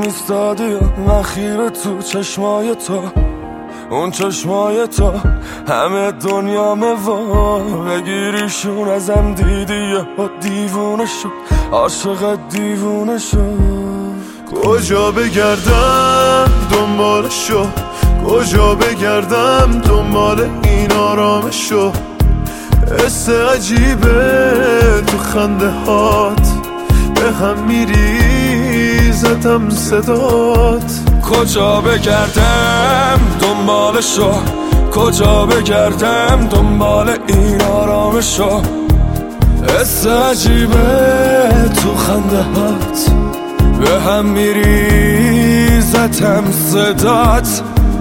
ایستادی و من خیره تو چشمای تو، اون چشمای تو همه دنیامه وا. بگیریشون ازم دیدی و دیوونه شد، عاشق دیوونه شد. کجا بگردم دنبالشو، کجا بگردم دنبال این آرامشو. حس عجیبه تو خنده هات، به هم میریزتم صدات. کجا بگردم دنبالشو، کجا بگردم دنبال این آرامشو. حس عجیبه تو خنده هات، به هم میریزتم صدات.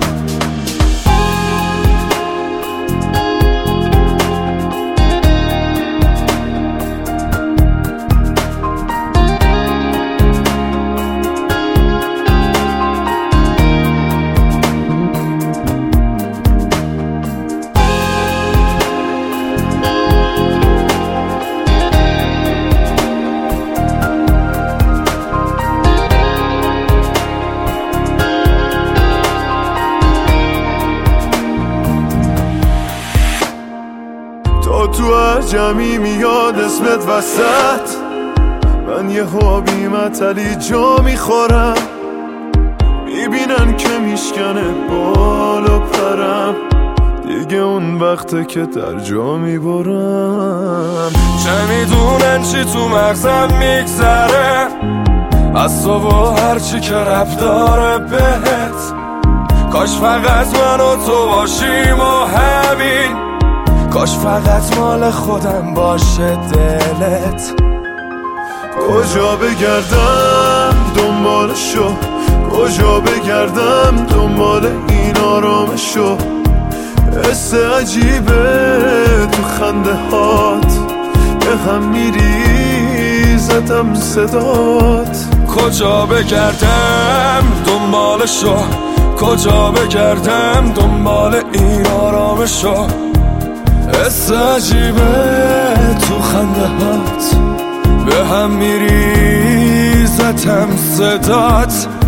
تو عجمی میاد اسمت وسط، من یه حابی متلی جا میخورم. میبینن که میشکنه بالا پرم، دیگه اون وقته که در جا میبرم. چه میدونن چی تو مغزم میگذره از تو و هرچی که رب داره بهت. کاش فقط من و تو باشیم و همین، کاش فقط مال خودم باشه دلت. کجا بگردم دنبالشو، کجا بگردم دنبال این آرامشو. حس عجیبه تو خنده هات، به هم میریزتم صدات. کجا بگردم دنبالشو، کجا بگردم دنبال این آرامشو. حس عجیبه تو خنده هات، به هم میریزتم صدات.